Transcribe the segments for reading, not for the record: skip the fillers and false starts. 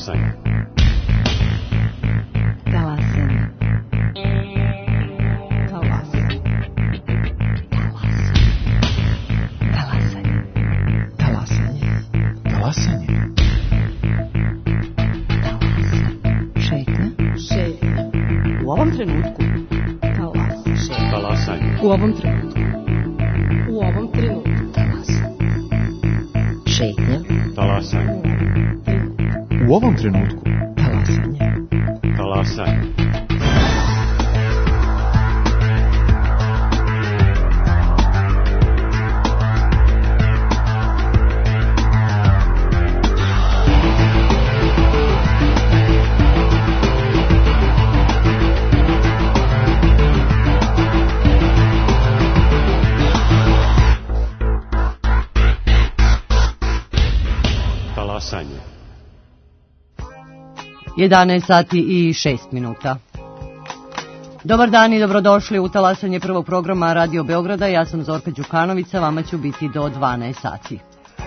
Talasanje. Talasanje. Talasanje. Talasanje. Talasanje. Talasanje. Šetnja. Šetnja. U ovom trenutku. Talasanje. U ovom trenutku. U ovom trenutku. Talasanje. Šetnja. Talasanje. U ovom trenutku. Talasanje. Talasanje. Talasanje. 11 sati i 6 minuta. Dobar dan i dobrodošli u talasanje prvog programa Radio Beograda. Ja sam Zorka Đukanovića, vama ću biti do 12 sati.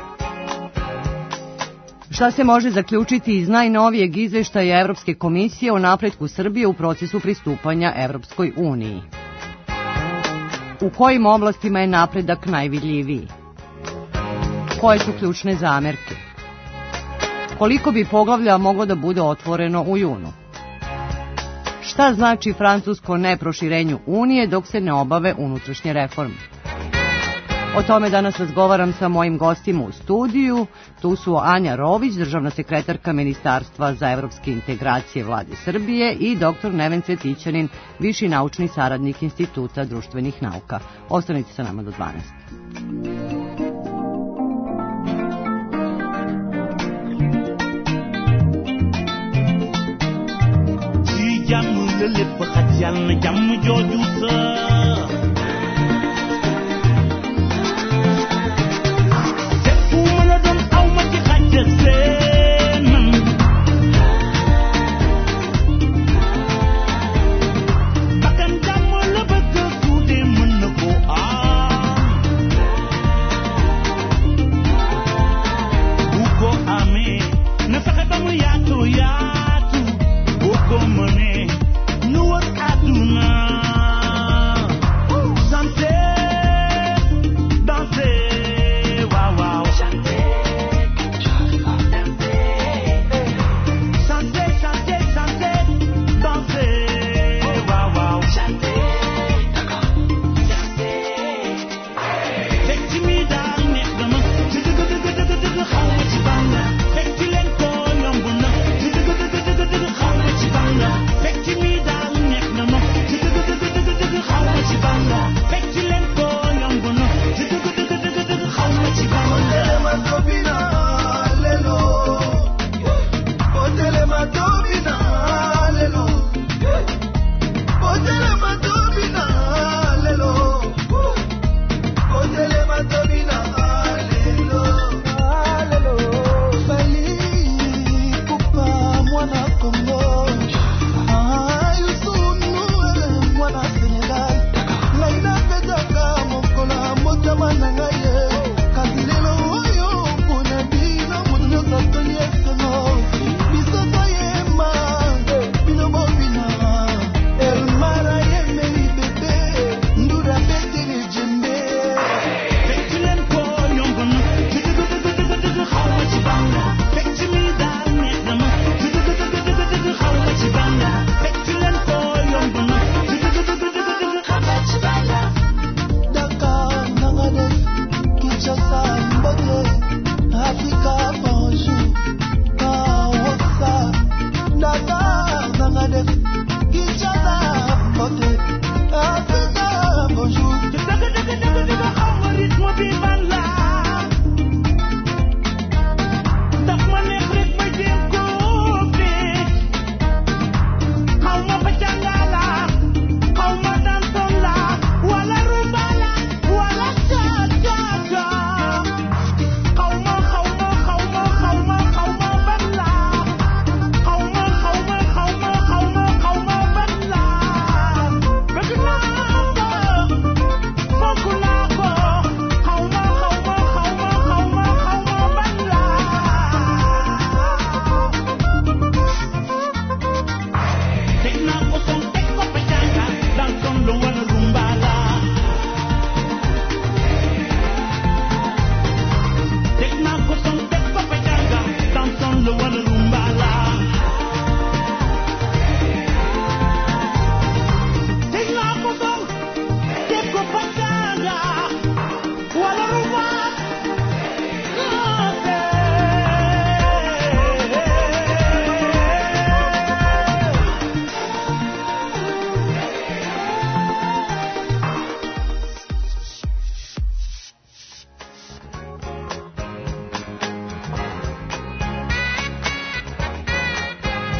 Šta se može zaključiti iz najnovijeg izveštaja Evropske komisije o napretku Srbije u procesu pristupanja Evropskoj uniji? U kojim oblastima je napredak najvidljiviji? Koje su ključne zamerke? Koliko bi poglavlja moglo da bude otvoreno u junu? Šta znači francusko neproširenju Unije dok se ne obave unutrašnje reforme? O tome danas razgovaram sa mojim gostima u studiju. Tu su Anja Rović, državna sekretarka Ministarstva za evropske integracije Vlade Srbije, i dr. Neven Cvetićanin, viši naučni saradnik Instituta društvenih nauka. Ostanite sa nama do 12. jàmm la lépp xaj yàlla na jàmm jooju sa te fu mën a doon aw ma ci xaj seen bakkan jàmm la bëgg su dee mën na ko am bu ko amee na fexe ba mu yaatu yaatu bu ko mënee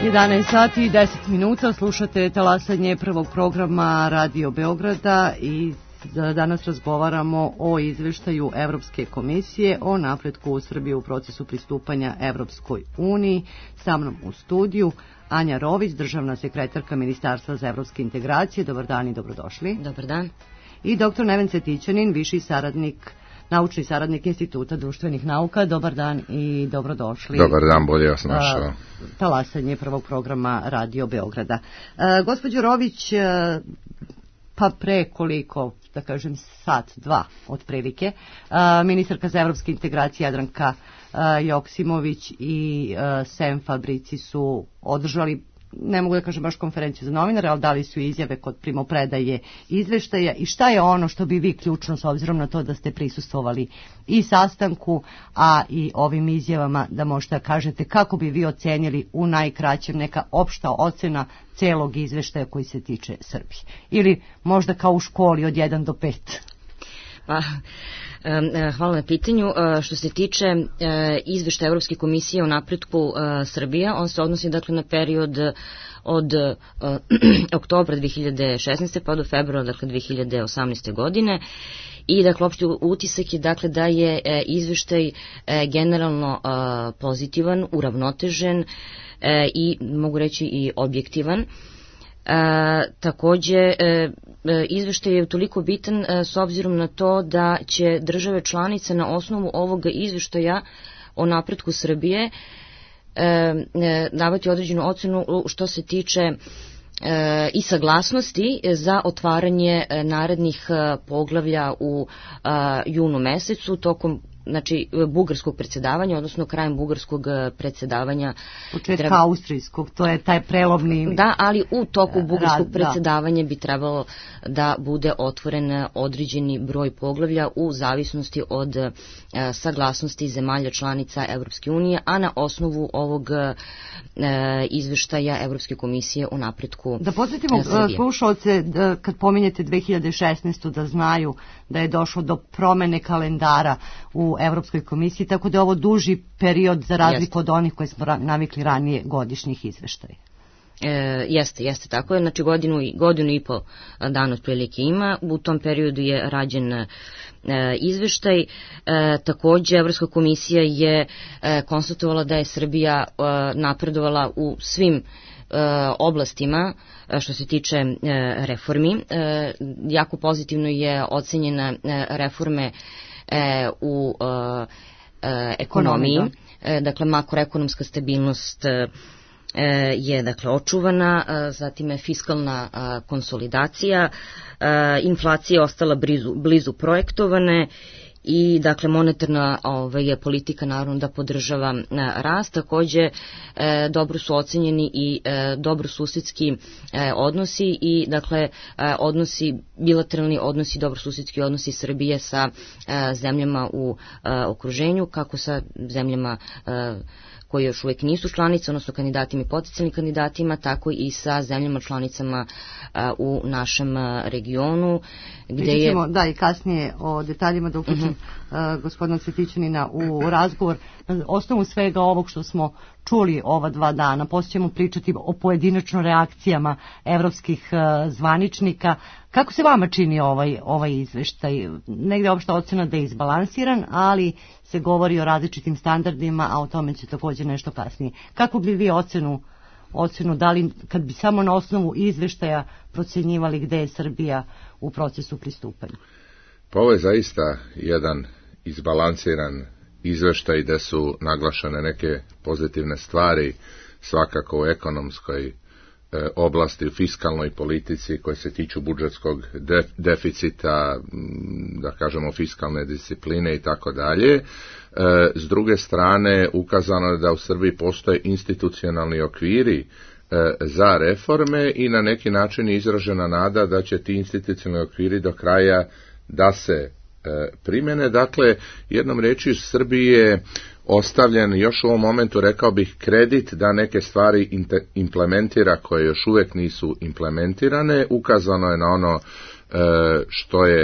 11 sati i 10 minuta, slušate talasanje prvog programa Radio Beograda i danas razgovaramo o izveštaju Evropske komisije o napretku u Srbiji u procesu pristupanja Evropskoj uniji. Sa mnom u studiju Anja Rović, državna sekretarka Ministarstva za evropske integracije. Dobar dan i dobrodošli. Dobar dan. I dr. Neven Cetićanin, viši saradnik, naučni saradnik Instituta društvenih nauka. Dobar dan i dobrodošli. Dobar dan, bolje vas našao. Talasanje prvog programa Radio Beograda. Gospođo Rović, pa pre koliko, da kažem, sat, dva otprilike, ministarka za evropske integracije Jadranka Joksimović i Sem Fabrici su održali, ne mogu da kažem baš konferenciju za novinare, ali dali su izjave kod primopredaje izveštaja. I šta je ono što bi vi ključno, s obzirom na to da ste prisustvovali i sastanku, a i ovim izjavama, da možete da kažete kako bi vi ocenili u najkraćem neka opšta ocena celog izveštaja koji se tiče Srbije? Ili možda kao u školi od 1 do 5? Pa, hvala na pitanju. Što se tiče izveštaja Evropske komisije o napretku Srbije, on se odnosi dakle na period od oktobra 2016. pa do februara dakle 2018. godine. I dakle opšti utisak je dakle da je izveštaj generalno pozitivan, uravnotežen i mogu reći i objektivan. Takođe, izveštaj je toliko bitan s obzirom na to da će države članice na osnovu ovoga izveštaja o napretku Srbije davati određenu ocenu što se tiče i saglasnosti za otvaranje narednih poglavlja u junu mesecu tokom bugarskog predsjedavanja, odnosno krajem bugarskog predsjedavanja. Početka austrijskog, to je taj prelomni... Da, ali u toku bugarskog predsjedavanja bi trebalo da bude otvoren određeni broj poglavlja u zavisnosti od saglasnosti zemalja članica Evropske unije, a na osnovu ovog izveštaja Evropske komisije o napretku Srbije. Da podsjetimo slušalce, kad pominjete 2016. da znaju da je došlo do promene kalendara u Evropskoj komisiji, tako da je ovo duži period za razliku od onih koje smo navikli ranije godišnjih izveštaja. Jeste tako je, znači godinu i pol dana otprilike ima, u tom periodu je rađen izveštaj. Takođe Evropska komisija je konstatovala da je Srbija napredovala u svim oblastima što se tiče reformi. Jako pozitivno je ocenjena reforme u ekonomiji, dakle makroekonomska stabilnost je dakle očuvana, zatim je fiskalna konsolidacija, inflacija je ostala blizu projektovane i dakle monetarna je politika naravno da podržava rast. Takođe dobro su ocenjeni i dobrosusedski odnosi i dakle bilateralni odnosi, dobrosusedski odnosi Srbije sa zemljama u okruženju, kako sa zemljama koji još uvijek nisu članice, odnosno kandidatima i potencijalnim kandidatima, tako i sa zemljama članicama u našem regionu. Da, i kasnije o detaljima da uključim gospodina Cetićanina u razgovor. Na osnovu svega ovog što smo čuli ova 2 dana, poslije ćemo pričati o pojedinačno reakcijama evropskih zvaničnika. Kako se vama čini ovaj izveštaj? Negde opšta ocena da je izbalansiran, ali se govori o različitim standardima, a o tome će također nešto kasnije. Kako bi vi ocenu dali kad bi samo na osnovu izveštaja procenjivali gde je Srbija u procesu pristupanja? Pa ovo je zaista jedan izbalansiran izveštaj gde su naglašene neke pozitivne stvari, svakako u ekonomskoj oblasti, u fiskalnoj politici koje se tiču budžetskog deficita, da kažemo fiskalne discipline i tako dalje. S druge strane, ukazano je da u Srbiji postoje institucionalni okviri za reforme i na neki način je izražena nada da će ti institucionalni okviri do kraja da se primjene. Dakle, jednom reči, Srbiji je ostavljen još u ovom momentu, rekao bih, kredit da neke stvari implementira koje još uvijek nisu implementirane. Ukazano je na ono što je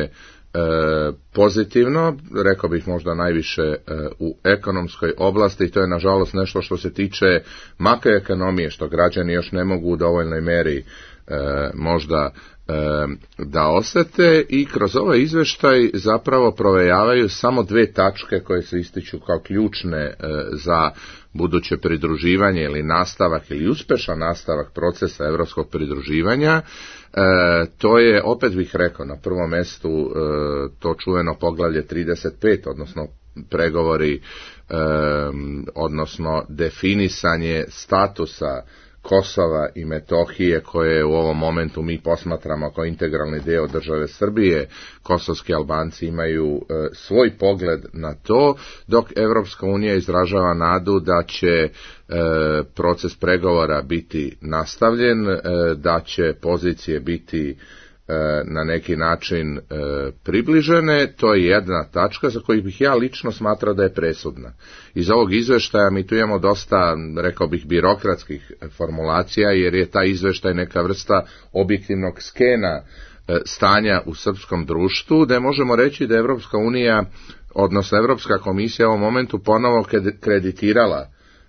pozitivno, rekao bih možda najviše u ekonomskoj oblasti, i to je nažalost nešto što se tiče makroekonomije, što građani još ne mogu u dovoljnoj meri možda da osete, i kroz ovaj izveštaj zapravo provejavaju samo dve tačke koje se ističu kao ključne za buduće pridruživanje ili nastavak ili uspješan nastavak procesa europskog pridruživanja. To je, opet bih rekao, na prvom mjestu to čuveno poglavlje 35, odnosno pregovori, odnosno definisanje statusa Kosova i Metohije, koje u ovom momentu mi posmatramo kao integralni dio države Srbije. Kosovski Albanci imaju svoj pogled na to, dok Evropska unija izražava nadu da će proces pregovora biti nastavljen, da će pozicije biti na neki način približene. To je jedna tačka za koju bih ja lično smatrao da je presudna. Iz ovog izveštaja mi tu imamo dosta, rekao bih, birokratskih formulacija, jer je taj izveštaj neka vrsta objektivnog skena stanja u srpskom društvu, da možemo reći da je Evropska unija, odnosno Evropska komisija u ovom momentu ponovo kreditirala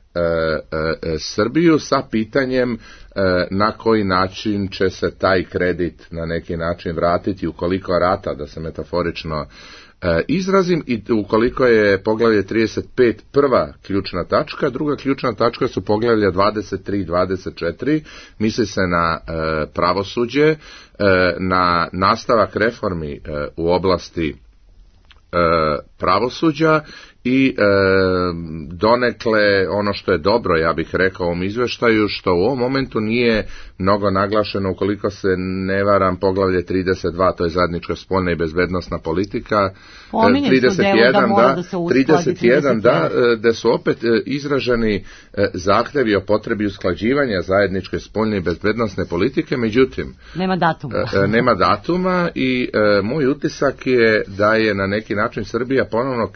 Srbiju sa pitanjem na koji način će se taj kredit na neki način vratiti, ukoliko rata, da se metaforično izrazim, i ukoliko je poglavlje 35 prva ključna tačka, druga ključna tačka su poglavlja 23 i 24, misli se na pravosuđe, na nastavak reformi u oblasti pravosuđa i donekle ono što je dobro, ja bih rekao, u ovom izveštaju, što u ovom momentu nije mnogo naglašeno, ukoliko se ne varam, poglavlje 32, to je zajednička spoljna i bezbednosna politika, 31, da su opet izraženi zahtjevi o potrebi usklađivanja zajedničke spoljne i bezbednosne politike, međutim nema datuma i moj utisak je da je na neki način Srbija ponovno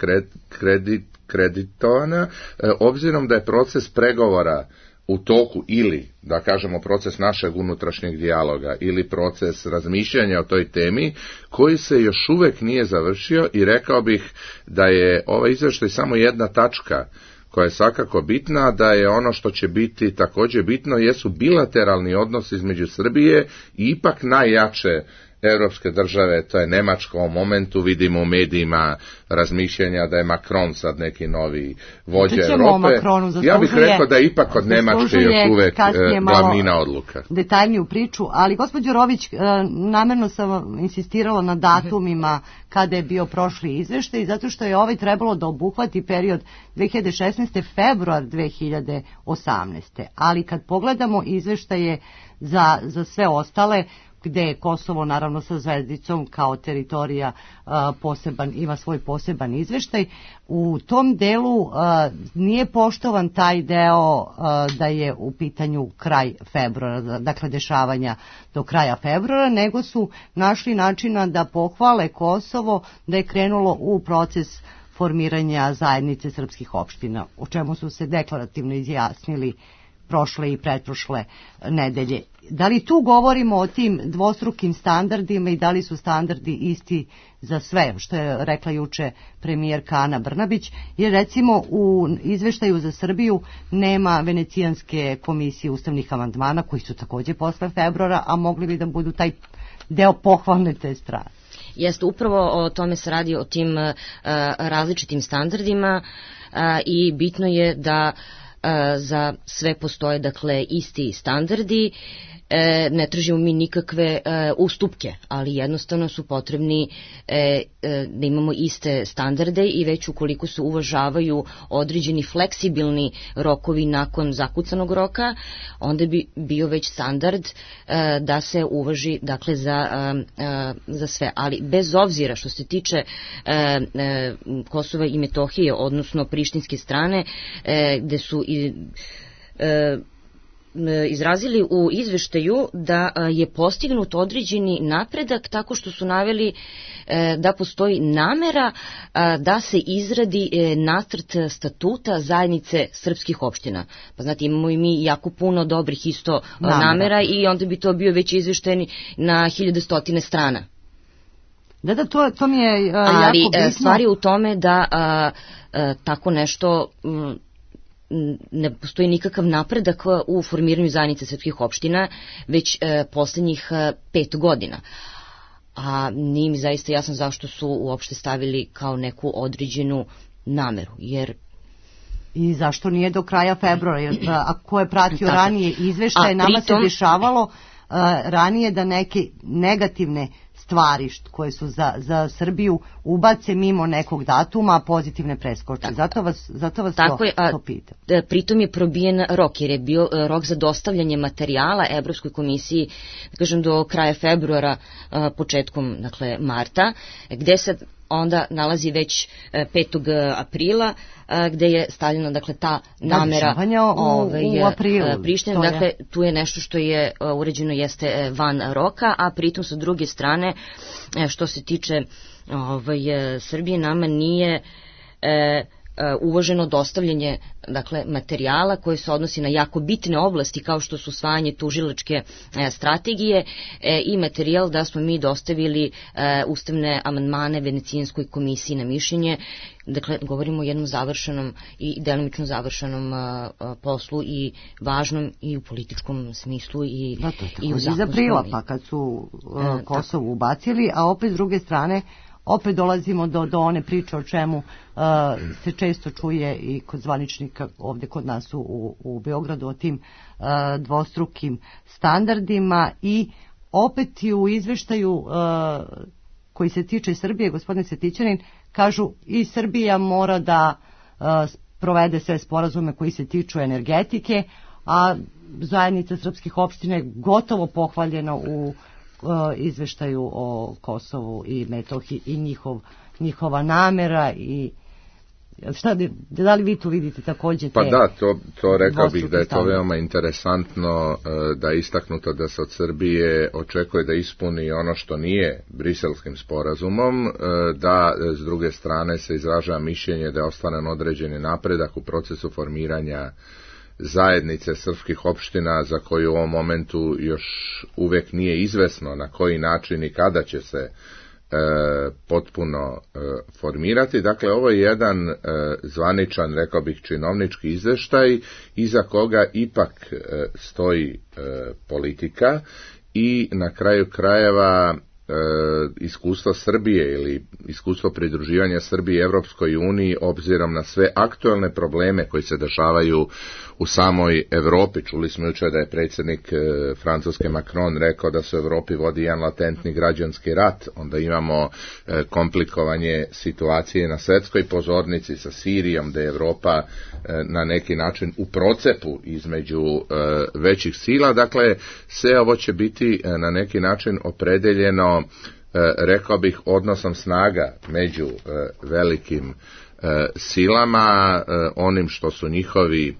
kreditovana, obzirom da je proces pregovora u toku, ili da kažemo proces našeg unutrašnjeg dijaloga ili proces razmišljanja o toj temi, koji se još uvijek nije završio, i rekao bih da je ovaj izvještaj samo jedna tačka koja je svakako bitna, da je ono što će biti također bitno jesu bilateralni odnosi između Srbije i ipak najjače europske države, to je Nemačka. U ovom momentu vidimo u medijima razmišljanja da je Macron sad neki novi vođa Europe. Ja bih rekao da je ipak kod Nemačke još uvijek glavnina odluka. Detaljniju priču, ali gospođo Rović, namjerno sam insistirala na datumima kada je bio prošli izveštaj, zato što je ovaj trebalo da obuhvati period 2016. februar 2018. Ali kad pogledamo izveštaje za sve ostale, gde je Kosovo naravno sa zvezdicom kao teritorija ima svoj poseban izveštaj, u tom delu nije poštovan taj deo da je u pitanju kraj februara, dakle dešavanja do kraja februara, nego su našli načina da pohvale Kosovo da je krenulo u proces formiranja zajednice srpskih opština, o čemu su se deklarativno izjasnili prošle i pretprošle nedelje. Da li tu govorimo o tim dvostrukim standardima i da li su standardi isti za sve, što je rekla juče premijerka Ana Brnabić, jer recimo u izveštaju za Srbiju nema Venecijanske komisije ustavnih amandmana, koji su također posle februara, a mogli bi da budu taj deo pohvalne te strane. Jeste, upravo o tome se radi, o tim različitim standardima, i bitno je da za sve postoje, dakle, isti standardi. Ne tražimo mi nikakve ustupke, ali jednostavno su potrebni da imamo iste standarde, i već ukoliko se uvažavaju određeni fleksibilni rokovi nakon zakucanog roka, onda bi bio već standard da se uvaži, dakle, za sve. Ali bez obzira što se tiče Kosova i Metohije, odnosno prištinske strane, gde su izrazili u izveštaju da je postignut određeni napredak tako što su naveli da postoji namera da se izradi nacrt statuta zajednice srpskih opština. Pa znate, imamo i mi jako puno dobrih isto namera, i onda bi to bio već izveštaj na 1100 strana. Da, to mi je jako ali bitno. stvar je u tome da tako nešto ne postoji nikakav napredak u formiranju zajednice srpskih opština već poslednjih 5 godina. A nije mi zaista jasno zašto su uopšte stavili kao neku određenu nameru, jer i zašto nije do kraja februara, jer ako je pratio ranije izveštaje, nama se dešavalo ranije da neke negativne stvari koje su za Srbiju ubace mimo nekog datuma, a pozitivne preskoče. Zato vas to pitam. Pritom je probijen rok, jer je bio rok za dostavljanje materijala Evropskoj komisiji, da kažem, do kraja februara, početkom, dakle, marta, gde se onda nalazi već 5. aprila, gde je stavljena, dakle, ta namera u aprilu. Prištine. Dakle, tu je nešto što je uređeno jeste van roka, a pritom sa druge strane, što se tiče Srbije, nama nije uvaženo dostavljanje, dakle, materijala koji se odnosi na jako bitne oblasti kao što su usvajanje tužilačke strategije i materijal da smo mi dostavili ustavne amandmane Venecijanskoj komisiji na mišljenje. Dakle, govorimo o jednom završenom i delimično završenom poslu i važnom i u političkom smislu i u zakonskom. Iz aprila, pa kad su Kosovo ubacili, a opet s druge strane opet dolazimo do one priče o čemu se često čuje i kod zvaničnika ovdje kod nas u Beogradu, o tim dvostrukim standardima, i opet i u izveštaju koji se tiče Srbije, gospodine Cvetićanin, kažu i Srbija mora da provede sve sporazume koji se tiču energetike, a zajednica srpskih opština je gotovo pohvaljena u izveštaju o Kosovu i Metohiji i njihova namera. I da li vi tu vidite također te... Pa da, to rekao bih da je to veoma interesantno, da je istaknuto da se od Srbije očekuje da ispuni ono što nije Briselskim sporazumom, da s druge strane se izražava mišljenje da je ostvaren određeni napredak u procesu formiranja zajednice srpskih opština, za koju u ovom momentu još uvek nije izvesno na koji način i kada će se potpuno formirati. Dakle, ovo je jedan zvaničan, rekao bih, činovnički izveštaj iza koga ipak stoji politika i na kraju krajeva iskustvo Srbije ili iskustvo pridruživanja Srbije Evropskoj uniji, obzirom na sve aktualne probleme koji se dešavaju u samoj Evropi. Čuli smo jučer da je predsjednik Francuske Macron rekao da se u Evropi vodi jedan latentni građanski rat. Onda imamo komplikovanje situacije na svjetskoj pozornici sa Sirijom, da je Evropa na neki način u procepu između većih sila. Dakle, sve ovo će biti na neki način opredeljeno, rekao bih, odnosom snaga među velikim silama, onim što su njihovi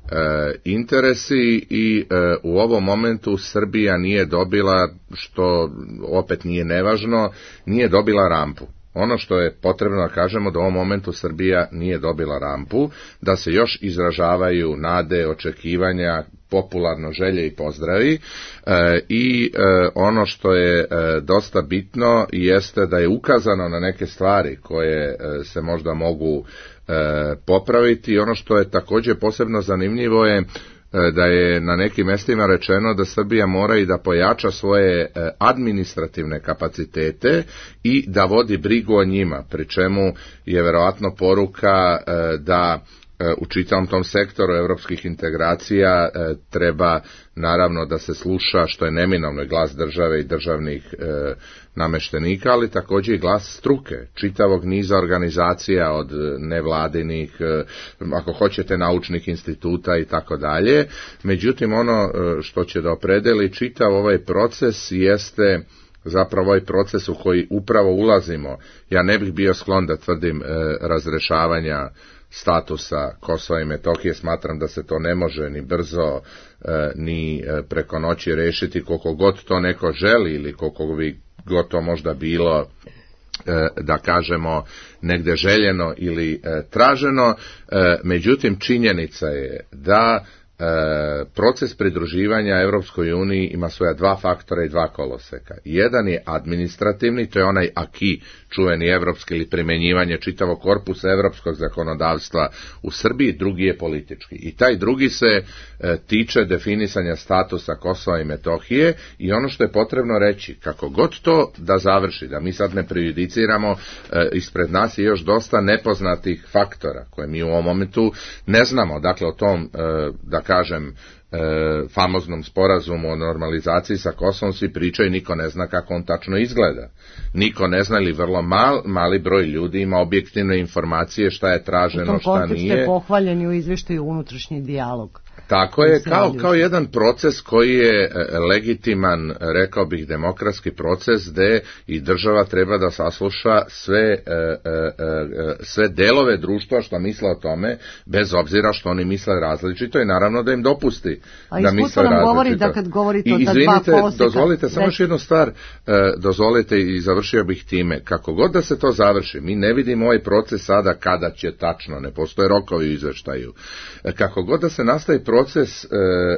interesi, i u ovom momentu Srbija nije dobila, što opet nije nevažno, nije dobila rampu. Ono što je potrebno da kažemo, da u ovom momentu Srbija nije dobila rampu, da se još izražavaju nade, očekivanja, popularno želje i pozdravi, i ono što je dosta bitno jeste da je ukazano na neke stvari koje se možda mogu popraviti. Ono što je također posebno zanimljivo je da je na nekim mjestima rečeno da Srbija mora i da pojača svoje administrativne kapacitete i da vodi brigu o njima, pri čemu je verovatno poruka da u čitavom tom sektoru europskih integracija treba naravno da se sluša, što je neminovno, i glas države i državnih nameštenika, ali također i glas struke, čitavog niza organizacija, od nevladinih, ako hoćete, naučnih instituta i tako dalje. Međutim, ono što će da opredeli čitav ovaj proces jeste zapravo ovaj proces u koji upravo ulazimo. Ja ne bih bio sklon da tvrdim razrešavanja statusa Kosova i Metohije. Smatram da se to ne može ni brzo ni preko noći rešiti, koliko god to neko želi ili koliko bi god to možda bilo, da kažemo, negde željeno ili traženo. Međutim, činjenica je da proces pridruživanja Evropskoj uniji ima svoja dva faktora i dva koloseka. Jedan je administrativni, to je onaj aki, čuveni evropski ili primenjivanje čitavog korpusa evropskog zakonodavstva u Srbiji, drugi je politički. I taj drugi se tiče definisanja statusa Kosova i Metohije i ono što je potrebno reći, kako god to da završi, da mi sad ne prejudiciramo, ispred nas je još dosta nepoznatih faktora koje mi u ovom momentu ne znamo. Dakle, o tom, da kažem, famoznom sporazumu o normalizaciji sa Kosovom svi pričaju, niko ne zna kako on tačno izgleda. Niko ne zna ili vrlo mali broj ljudi ima objektivne informacije šta je traženo, šta nije. U tom kontekstu je pohvaljen u izveštaju unutrašnji dijalog. Tako je, kao jedan proces koji je legitiman, rekao bih, demokratski proces gde i država treba da sasluša sve delove društva što misle o tome, bez obzira što oni misle različito i naravno da im dopusti da misle različito. Govori da kad govorite o dva koloseka... Dozvolite, samo još jednu stvar, dozvolite i završio bih time. Kako god da se to završi, mi ne vidimo ovaj proces sada kada će tačno, ne postoje rokovi u izveštaju. Kako god da se nastavi proces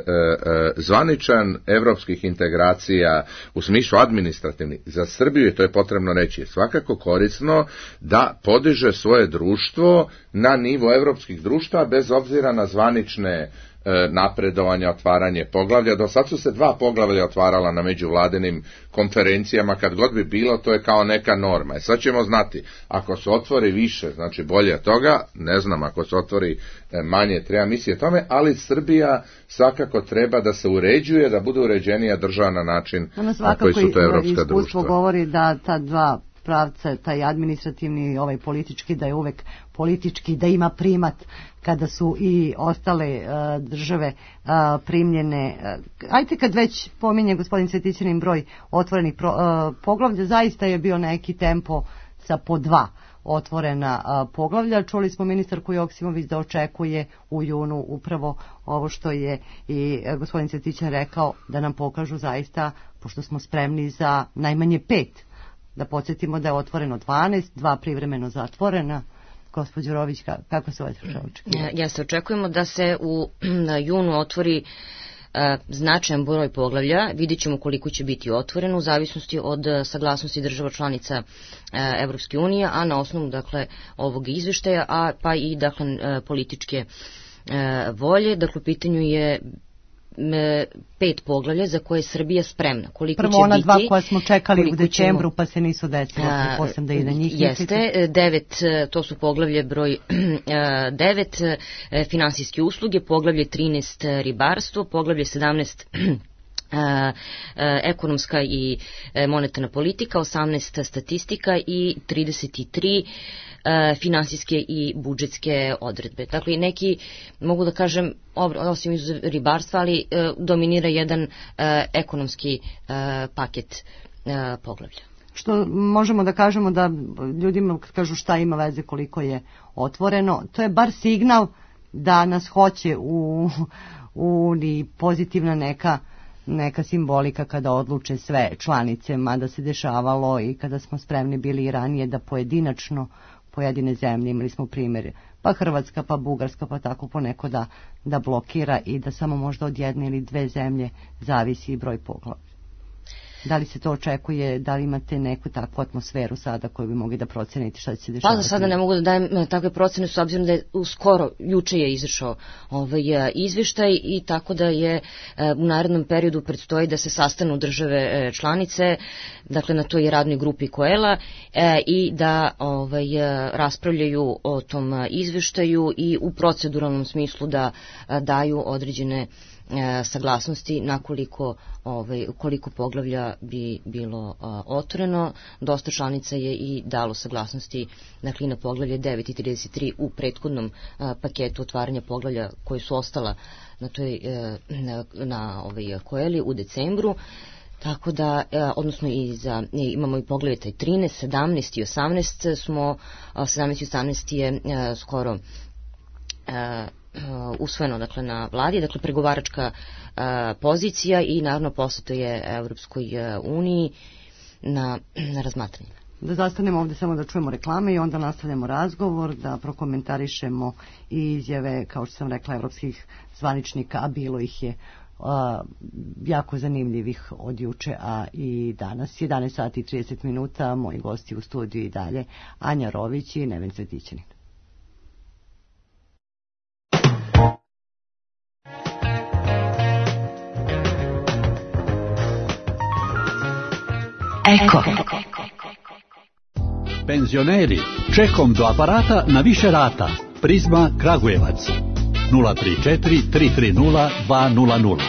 zvaničan evropskih integracija u smislu administrativni, za Srbiju je, to je potrebno reći, je svakako korisno da podiže svoje društvo na nivo evropskih društva bez obzira na zvanične napredovanja, otvaranje poglavlja. Do sad su se 2 poglavlja otvarala na međuvladinim konferencijama, kad god bi bilo, to je kao neka norma. Sad ćemo znati, ako se otvori više, znači bolje od toga, ne znam, ako se otvori manje, treba misliti o tome, ali Srbija svakako treba da se uređuje, da bude uređenija država na način na koji su to evropska društva. Iskustvo govori da ta dva pravca, taj administrativni i ovaj politički, da je uvek politički, da ima primat kada su i ostale države primljene. Ajte, kad već pominje gospodin Cvetićanin broj otvorenih poglavlja, zaista je bio neki tempo sa po 2 otvorena poglavlja. Čuli smo ministarku Joksimović da očekuje u junu upravo ovo što je i gospodin Cvetićanin rekao, da nam pokažu zaista, pošto smo spremni za najmanje 5. Da podsjetimo da je otvoreno 12, 2 privremeno zatvorena. Gospođo Rović, kako se očekuje? Ja se očekujemo da se u junu otvori značajan broj poglavlja. Vidjet ćemo koliko će biti otvoreno u zavisnosti od saglasnosti država članica Evropske unije, a na osnovu, dakle, ovog izveštaja, pa i, dakle, političke volje. Dakle, u pitanju je 5 poglavlja za koje je Srbija spremna. Koliko prvo će ona biti, 2 koja smo čekali u decembru pa se nisu desila, posebno da i na njih jeste, 9, to su poglavlje broj 9, finansijske usluge, poglavlje 13, ribarstvo, poglavlje 17, ekonomska i monetarna politika, 18 statistika i 33 finansijske i budžetske odredbe. Dakle, neki, mogu da kažem, osim iz ribarstva, ali dominira jedan ekonomski paket poglavlja. Što možemo da kažemo da ljudima kad kažu šta ima veze koliko je otvoreno, to je bar signal da nas hoće u Uniji pozitivna neka simbolika kada odluče sve članice, mada se dešavalo i kada smo spremni bili i ranije da pojedinačno pojedine zemlje, imali smo primjer, pa Hrvatska, pa Bugarska, pa tako poneko da blokira i da samo možda od 1 ili 2 zemlje zavisi i broj poglavlja. Da li se to očekuje, da li imate neku takvu atmosferu sada koju bi mogli da procenite šta će se dešavati? Pa za sada ne mogu da dajem takve procene s obzirom da je uskoro, juče je izašao izveštaj i tako da je u narednom periodu predstoji da se sastanu države članice, dakle na toj radnoj grupi Koela i da raspravljaju o tom izveštaju i u proceduralnom smislu da daju određene saglasnosti na koliko poglavlja bi bilo otvoreno. Dosta članica je i dalo saglasnosti, dakle, na poglavlje 9 i 33 u prethodnom paketu otvaranja poglavlja koji su ostala na Koeli u decembru. Tako da, odnosno imamo i poglavlje 13, 17 i 18 17 i 18 je skoro usvojeno, dakle, na vladi, dakle pregovaračka pozicija i naravno poslato je Evropskoj uniji na razmatranje. Da zastanemo ovde samo da čujemo reklame i onda nastavljamo razgovor, da prokomentarišemo i izjave, kao što sam rekla, evropskih zvaničnika, a bilo ih je jako zanimljivih od juče, a i danas. 11 sati i 30 minuta, moji gosti u studiju i dalje, Anja Rović i Neven Cvetićanin. Eko. Penzioneri, čekom do aparata na više rata. Prizma Kragujevac. 034 330 200.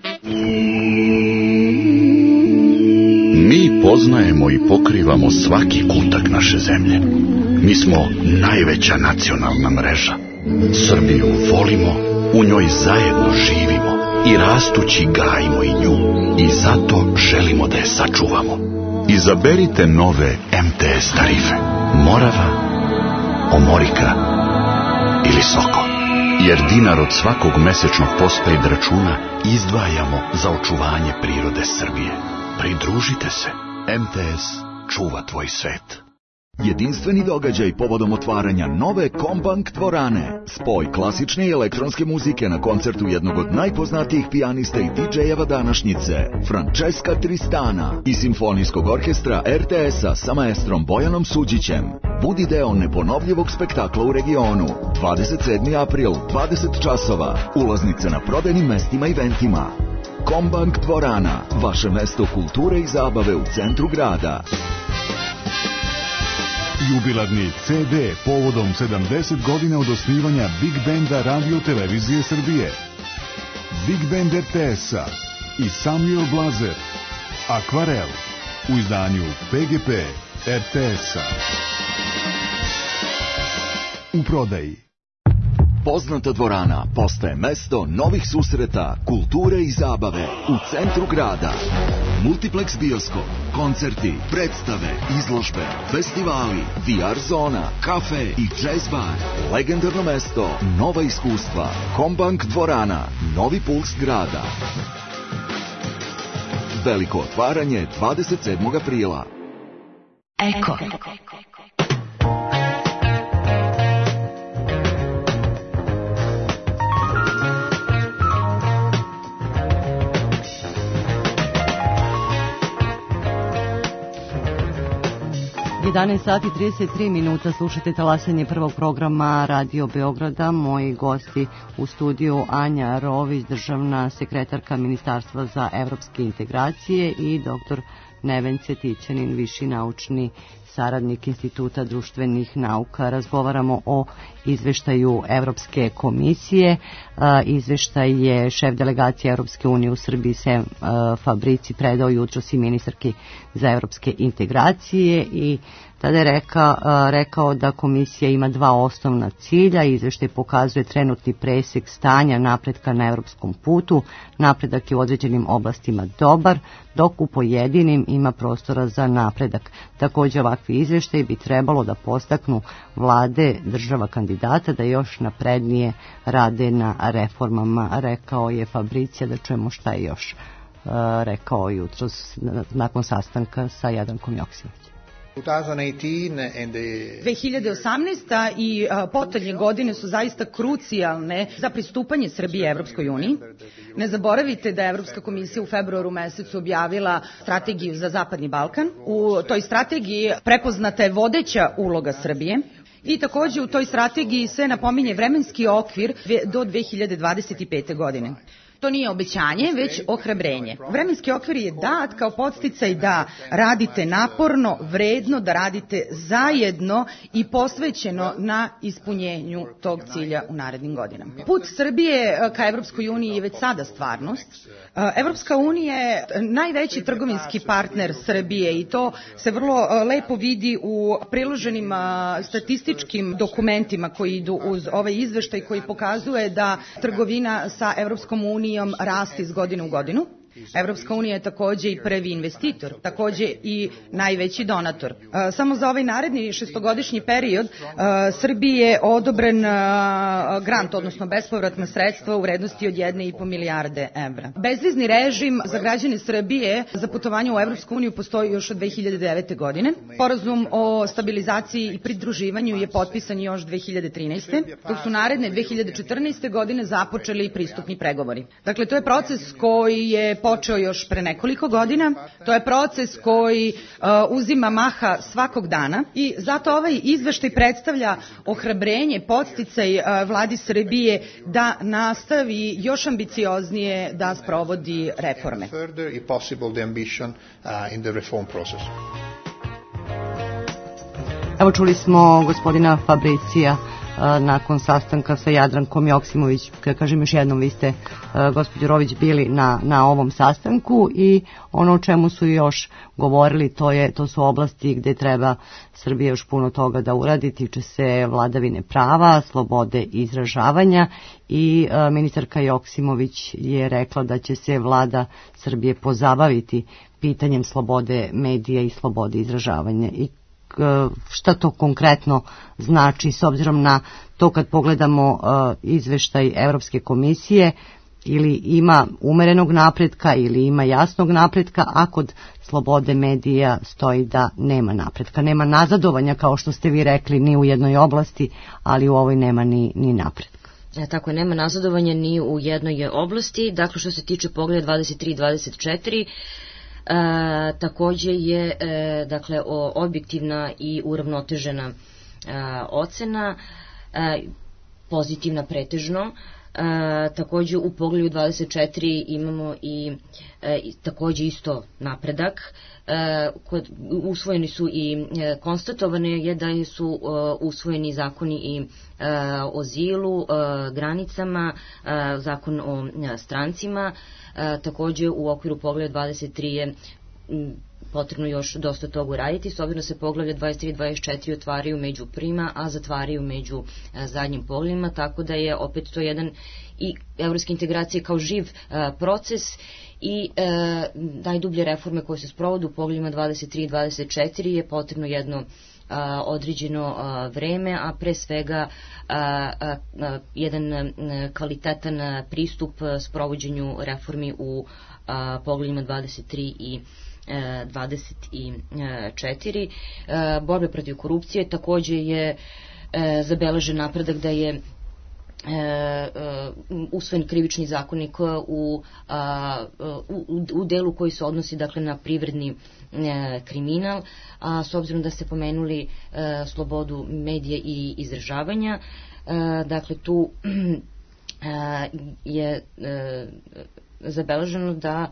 Mi poznajemo i pokrivamo svaki kutak naše zemlje. Mi smo najveća nacionalna mreža. Srbiju volimo, u njoj zajedno živimo i rastući gajimo i nju. I zato želimo da je sačuvamo. Izaberite nove MTS tarife. Morava, Omorika ili Soko. Jer dinar od svakog mesečnog postpaid računa izdvajamo za očuvanje prirode Srbije. Pridružite se. MTS čuva tvoj svet. Jedinstveni događaj povodom otvaranja nove Kombank dvorane. Spoj klasične i elektronske muzike na koncertu jednog od najpoznatijih pijanista i DJ-eva današnjice, Francesca Tristana, i simfonijskog orkestra RTS-a sa maestrom Bojanom Suđićem. Budi deo neponovljivog spektakla u regionu. 27. april, 20 časova. Ulaznice na prodajnim mestima i eventima. Kombank dvorana, vaše mesto kulture i zabave u centru grada. Jubilarni CD povodom 70 godina od osnivanja Big Benda Radio Televizije Srbije. Big Band RTS-a i Samuel Blazer, Akvarel, u izdanju PGP RTS-a. U prodaji. Poznata dvorana postaje mesto novih susreta, kulture i zabave u centru grada. Multiplex bioskop, koncerti, predstave, izložbe, festivali, VR zona, kafe i jazz bar. Legendarno mesto, nova iskustva. Kombank dvorana, novi puls grada. Veliko otvaranje 27. aprila. Eko. 11 sati 33 minuta, slušate talasanje prvog programa Radio Beograda. Moji gosti u studiju Anja Rović, državna sekretarka Ministarstva za evropske integracije, i dr. Neven Cvetićanin, viši naučni saradnik Instituta društvenih nauka. Razgovaramo o izveštaju Evropske komisije. Izveštaj je šef delegacije Evropske unije u Srbiji Sem Fabrici predao jutros i ministarki za evropske integracije, i tada je rekao da komisija ima dva osnovna cilja. Izveštaj pokazuje trenutni presek stanja napretka na evropskom putu. Napredak je u određenim oblastima dobar, dok u pojedinim ima prostora za napredak. Također ovakvi izveštaji bi trebalo da postaknu vlade država kandidata da još naprednije rade na reformama, rekao je Fabricija. Da čujemo šta je još rekao jutros nakon sastanka sa Jadrankom Joksimović. 2018. i potonje godine su zaista krucijalne za pristupanje Srbije Evropskoj uniji. Ne zaboravite da je Evropska komisija u februaru mesecu objavila strategiju za Zapadni Balkan. U toj strategiji prepoznata je vodeća uloga Srbije. I također u toj strategiji se napominje vremenski okvir do 2025. godine. To nije obećanje, već ohrabrenje. Vremenski okvir je dat kao podsticaj da radite naporno, vredno, da radite zajedno i posvećeno na ispunjenju tog cilja u narednim godinama. Put Srbije ka Evropskoj uniji je već sada stvarnost. Evropska unija je najveći trgovinski partner Srbije i to se vrlo lepo vidi u priloženim statističkim dokumentima koji idu uz ovaj izveštaj, koji pokazuje da trgovina sa Evropskom unijom raste iz godine u godinu. Evropska unija je takođe i prvi investitor, takođe i najveći donator. Samo za ovaj naredni šestogodišnji period Srbiji je odobren grant, odnosno bespovratna sredstva u vrednosti od 1,5 milijarde evra. Bezvizni režim za građane Srbije za putovanje u Evropsku uniju postoji još od 2009. godine. Sporazum o stabilizaciji i pridruživanju je potpisan još 2013. dok su naredne 2014. godine započeli pristupni pregovori. Dakle, to je proces koji je počeo još pre nekoliko godina, to je proces koji uzima maha svakog dana i zato ovaj izveštaj predstavlja ohrabrenje, podsticaj vladi Srbije da nastavi još ambicioznije da sprovodi reforme. Evo čuli smo gospodina Fabricija nakon sastanka sa Jadrankom Joksimović. Kada kažem još jednom, vi ste, gospođo Rović, bili na ovom sastanku i ono o čemu su još govorili, to su oblasti gde treba Srbija još puno toga da uradi, tiče se vladavine prava, slobode izražavanja i ministarka Joksimović je rekla da će se vlada Srbije pozabaviti pitanjem slobode medija i slobode izražavanja. I šta to konkretno znači s obzirom na to kad pogledamo izveštaj Evropske komisije, ili ima umerenog napretka ili ima jasnog napretka, a kod slobode medija stoji da nema napretka. Nema nazadovanja, kao što ste vi rekli, ni u jednoj oblasti, ali u ovoj nema ni napretka. Tako je, nema nazadovanja ni u jednoj oblasti. Dakle, što se tiče pogleda 23 i 24, takođe je dakle objektivna i uravnotežena ocena, pozitivna pretežno. Takođe u poglavlju 24 imamo i takođe isto napredak. Usvojeni su i konstatovane je da su usvojeni zakoni i o azilu, granicama, zakon o strancima. Takođe u okviru poglavlja 23 je potrebno još dosta toga uraditi, s obzirom da se poglavlja 23 i 24 otvaraju među prvima, a zatvaraju među zadnjim poglavljima, tako da je opet to jedan i evropske integracije kao živ proces i najdublje reforme koje se sprovode u poglavljima 23 i 24 je potrebno jedno određeno vreme, a pre svega jedan kvalitetan pristup sprovođenju reformi u poglavljima 23 i 24. Borbe protiv korupcije takođe je zabeležen napredak da je usvojen krivični zakonik u delu koji se odnosi dakle na privredni kriminal, a s obzirom da ste pomenuli slobodu medija i izražavanja, dakle tu je zabeleženo da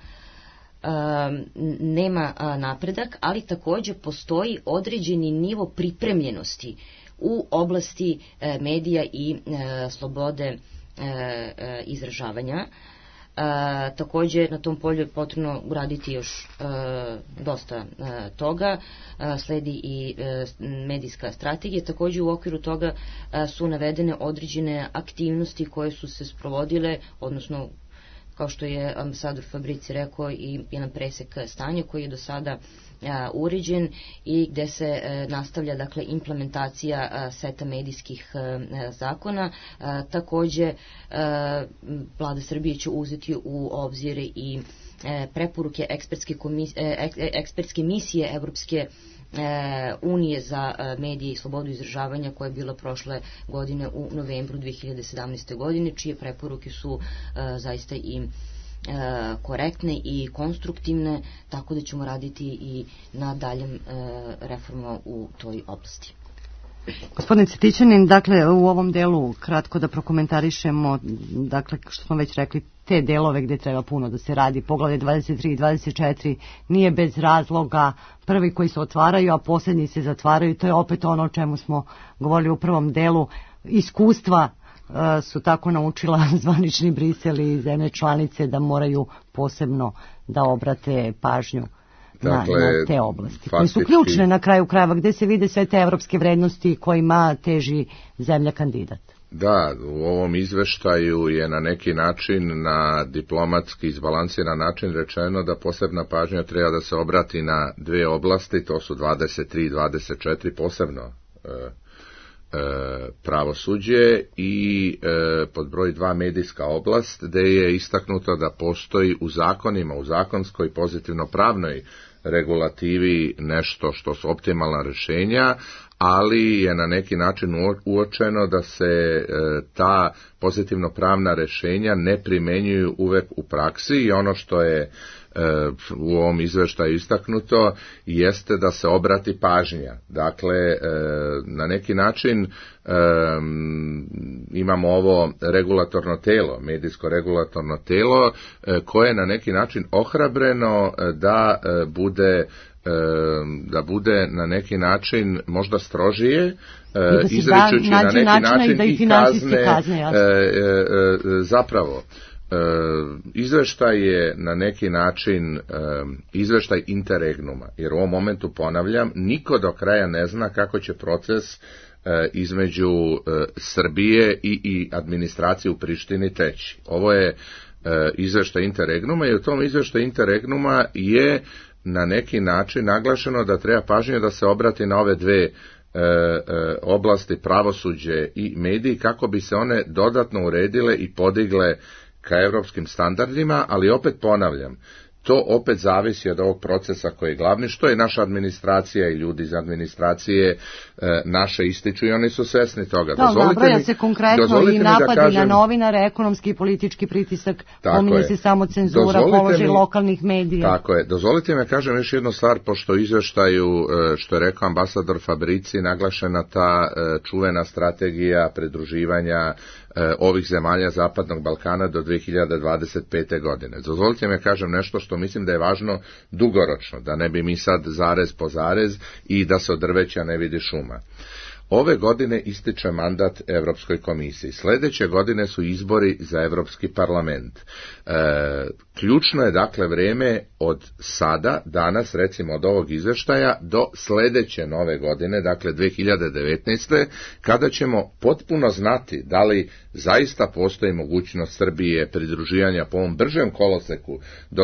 nema napredak, ali takođe postoji određeni nivo pripremljenosti u oblasti medija i slobode izražavanja. Takođe na tom polju je potrebno uraditi još dosta toga. Sledi i medijska strategija. Takođe u okviru toga su navedene određene aktivnosti koje su se sprovodile, odnosno kao što je ambasador Fabrici rekao, i jedan presek stanja koji je do sada uređen i gde se nastavlja dakle implementacija seta medijskih zakona. Takođe vlada Srbije će uzeti u obzir i preporuke ekspertske misije Evropske Unije za medije i slobodu izražavanja koja je bila prošle godine u novembru 2017. godine, čije preporuke su zaista i korektne i konstruktivne, tako da ćemo raditi i na daljem reformama u toj oblasti. Gospodin Cvetićanin, dakle u ovom delu kratko da prokomentarišemo, dakle što smo već rekli, te delove gde treba puno da se radi, poglavlje 23 i 24 nije bez razloga prvi koji se otvaraju, a poslednji se zatvaraju. To je opet ono o čemu smo govorili u prvom delu. Iskustva su tako naučila zvanični Brisel i zemlje članice da moraju posebno da obrate pažnju Dakle, na te oblasti, koje su ključne na kraju krajeva, gde se vide sve te evropske vrednosti kojima teži zemlja kandidat. Da, u ovom izveštaju je na neki način, na diplomatski izbalansiran način rečeno da posebna pažnja treba da se obrati na dve oblasti, to su 23 i 24, posebno pravosuđe i pod broj 2 medijska oblast, gde je istaknuto da postoji u zakonima, u zakonskoj pozitivno pravnoj regulativi nešto što su optimalna rješenja, ali je na neki način uočeno da se ta pozitivno pravna rješenja ne primjenjuju uvek u praksi i ono što je u ovom izveštaju istaknuto jeste da se obrati pažnja. Dakle, na neki način imamo ovo regulatorno telo, medijsko regulatorno telo koje je na neki način ohrabreno da bude na neki način možda strožije, izričući na neki način i kazne, zapravo. Izveštaj je na neki način izveštaj interregnuma, jer u ovom momentu, ponavljam, niko do kraja ne zna kako će proces između Srbije i administracije u Prištini teći. Ovo je izveštaj interregnuma i u tom izveštaju interregnuma je na neki način naglašeno da treba pažnje da se obrati na ove dve oblasti, pravosuđe i mediji, kako bi se one dodatno uredile i podigle ka evropskim standardima, ali opet ponavljam, to opet zavisi od ovog procesa koji je glavni, što je naša administracija i ljudi iz administracije naše ističu i oni su svesni toga. Nabraja se konkretno i napadi na novinare, ekonomski i politički pritisak, pominje se samo cenzura, položaj lokalnih medija. Tako je. Dozvolite mi kažem još jednu stvar, pošto u izveštaju, što je rekao ambasador Fabrici, naglašena ta čuvena strategija pridruživanja ovih zemalja Zapadnog Balkana do 2025. godine. Dozvolite mi kažem nešto što mislim da je važno dugoročno, da ne bi mi sad zarez po zarez i da se od drveća ne vidi šuma. Ove godine ističe mandat Evropskoj komisiji. Sljedeće godine su izbori za Evropski parlament. Ključno je dakle vrijeme od sada, danas recimo od ovog izveštaja, do sljedeće nove godine, dakle 2019. kada ćemo potpuno znati da li zaista postoji mogućnost Srbije pridruživanja po ovom bržem koloseku do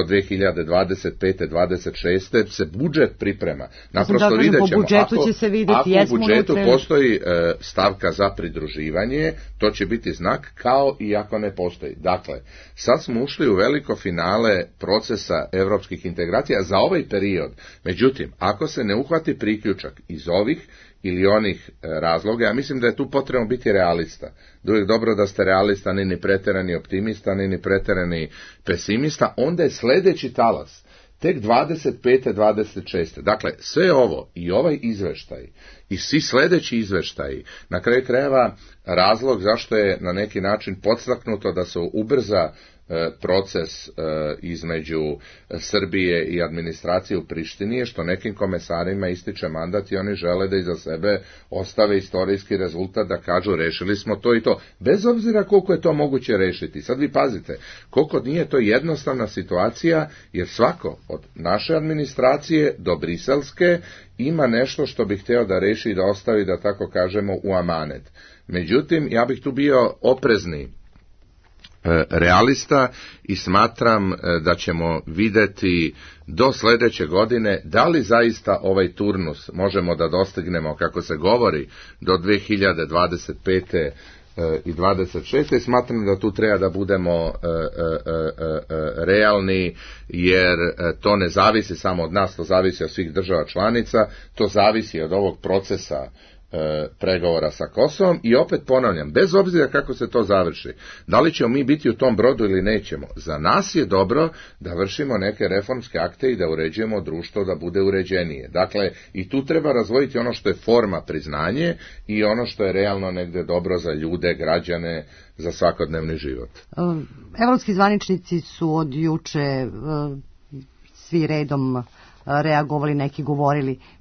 2025-26. se budžet priprema. Naprosto vidjet ćemo, ako u budžetu postoji stavka za pridruživanje, to će biti znak, kao i ako ne postoji. Dakle, sad smo ušli u veliko finale procesa evropskih integracija za ovaj period. Međutim, ako se ne uhvati priključak iz ovih ili onih razloga, ja mislim da je tu potrebno biti realista. Da uvijek dobro da ste realista, ni preterani optimista, ni preterani pesimista, onda je sljedeći talas tek 25. 26. Dakle, sve ovo i ovaj izveštaj i svi sljedeći izveštaji, na kraju krajeva razlog zašto je na neki način podstaknuto da se ubrza proces između Srbije i administracije u Prištini je što nekim komesarima ističe mandat i oni žele da iza sebe ostave istorijski rezultat, da kažu rešili smo to i to, bez obzira koliko je to moguće rešiti. Sad vi pazite, koliko nije to jednostavna situacija, jer svako od naše administracije do briselske ima nešto što bi htio da reši i da ostavi, da tako kažemo, u amanet. Međutim, ja bih tu bio oprezni realista i smatram da ćemo vidjeti do sljedeće godine da li zaista ovaj turnus možemo da dostignemo, kako se govori, do 2025. i 26. Smatram da tu treba da budemo realni, jer to ne zavisi samo od nas, to zavisi od svih država članica, to zavisi od ovog procesa pregovora sa Kosovom i opet ponavljam, bez obzira kako se to završi, da li ćemo mi biti u tom brodu ili nećemo, za nas je dobro da vršimo neke reformske akte i da uređujemo društvo da bude uređenije. Dakle, i tu treba razvojiti ono što je forma, priznanje, i ono što je realno negde dobro za ljude, građane, za svakodnevni život. Evropski zvaničnici su od juče svi redom reagovali, neki govorili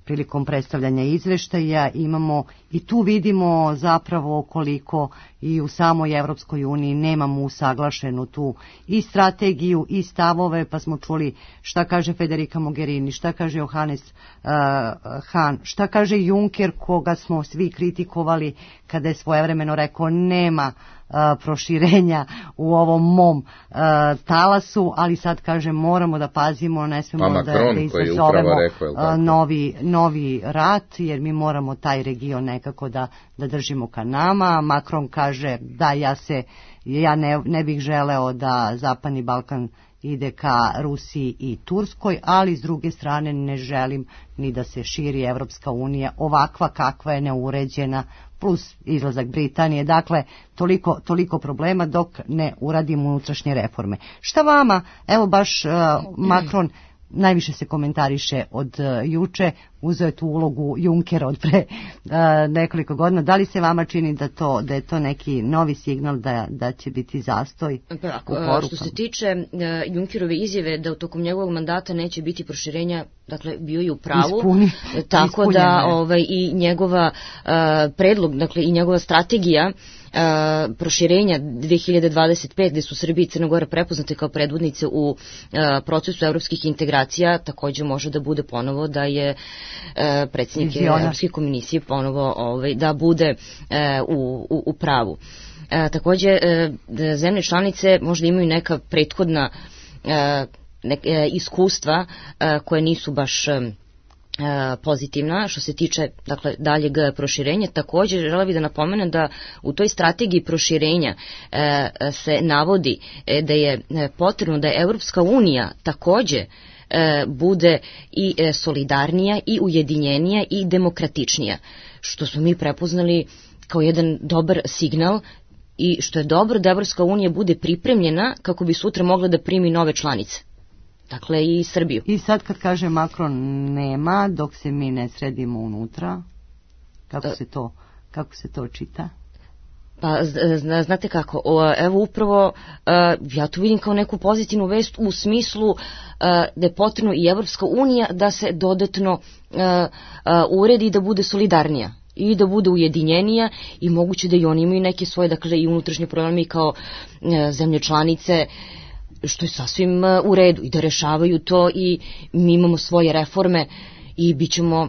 prilikom predstavljanja izveštaja. Imamo i tu vidimo zapravo koliko i u samoj Evropskoj uniji nemamo usaglašenu tu i strategiju i stavove, pa smo čuli šta kaže Federica Mogherini, šta kaže Johannes Hahn, šta kaže Juncker, koga smo svi kritikovali kada je svojevremeno rekao nema proširenja u ovom mom talasu, ali sad kaže moramo da pazimo, ne smemo da izazovemo novi rat, jer mi moramo taj region nekako da držimo ka nama. Macron kaže da ja ne bih želeo da Zapadni Balkan ide ka Rusiji i Turskoj, ali s druge strane ne želim ni da se širi Evropska unija ovakva kakva je, neuređena, plus izlazak Britanije. Dakle, toliko problema dok ne uradimo unutrašnje reforme. Šta vama, evo baš Macron najviše se komentariše od juče, uzeo je tu ulogu Junckera od pre nekoliko godina. Da li se vama čini da je to neki novi signal da će biti zastoj u porukama? Što se tiče Junckerove izjave da u tokom njegovog mandata neće biti proširenja, dakle bio je u pravu, tako da i njegova predlog, dakle i njegova strategija proširenja 2025, gde su Srbija i Crna Gora prepoznate kao predvodnice u procesu evropskih integracija, takođe može da bude ponovo da je predsjednik Evropske komisije ponovo da bude u pravu. Takođe, zemlje članice možda imaju neka prethodna iskustva koje nisu baš pozitivna što se tiče daljeg proširenja. Također želela bih da napomenem da u toj strategiji proširenja se navodi da je potrebno da je Evropska unija takođe bude i solidarnija i ujedinjenija i demokratičnija, što smo mi prepoznali kao jedan dobar signal i što je dobro da Evropska unija bude pripremljena kako bi sutra mogla da primi nove članice. Dakle, i Srbiju. I sad kad kaže Macron nema, dok se mi ne sredimo unutra, kako se to čita? Pa, znate kako, evo upravo ja to vidim kao neku pozitivnu vest u smislu da je potrebno i Evropska unija da se dodatno uredi i da bude solidarnija i da bude ujedinjenija i moguće da i oni imaju neke svoje, dakle, i unutrašnje probleme kao zemlje članice, što je sasvim u redu i da rešavaju to i mi imamo svoje reforme i bit ćemo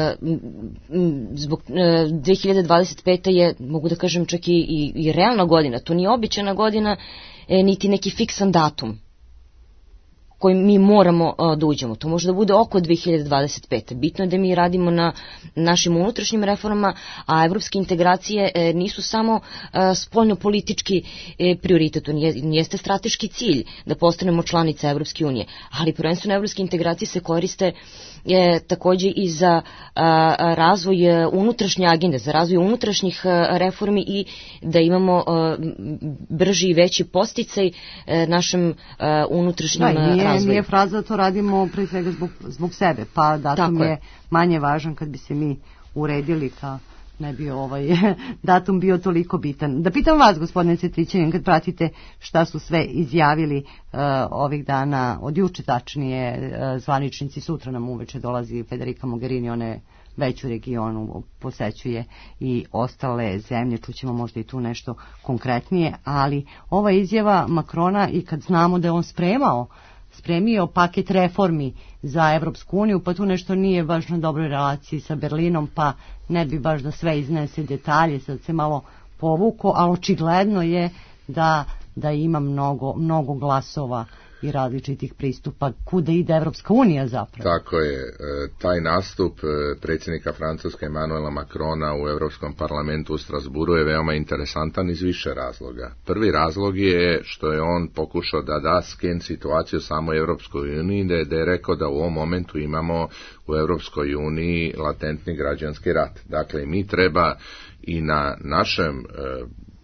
zbog 2025. je, mogu da kažem, čak i realna godina, to nije običajna godina, niti neki fiksan datum koji mi moramo da uđemo. To može da bude oko 2025. Bitno je da mi radimo na našim unutrašnjim reformama, a evropske integracije nisu samo spoljno-politički prioritet, to jeste strateški cilj da postanemo članica Evropske unije, ali prvenstveno evropske integracije se koriste takođe i za razvoj unutrašnje agende, za razvoj unutrašnjih reformi i da imamo brži i veći podsticaj našem unutrašnjem razvoju. Nije fraza to radimo pre svega zbog sebe, pa datum je manje važan kad bi se mi uredili ka ne bi datum bio toliko bitan. Da pitam vas, gospodine Cvjetićanin, kad pratite šta su sve izjavili ovih dana, od juče tačnije, zvaničnici, sutra nam uveče dolazi Federica Mogherini, ona je već u regionu, posećuje i ostale zemlje, čućemo možda i tu nešto konkretnije, ali ova izjava Macrona i kad znamo da je on spremio paket reformi za Evropsku uniju, pa tu nešto nije baš na dobroj relaciji sa Berlinom, pa ne bi baš da sve iznese detalje, sad se malo povuko, ali očigledno je da ima mnogo glasova i različitih pristupa kuda ide Evropska unija zapravo. Tako je, taj nastup predsjednika Francuske Emmanuela Macrona u Evropskom parlamentu u Strasburu je veoma interesantan iz više razloga. Prvi razlog je što je on pokušao da da sken situaciju samoj Evropskoj uniji, da je rekao da u ovom momentu imamo u Evropskoj uniji latentni građanski rat. Dakle, mi treba i na našem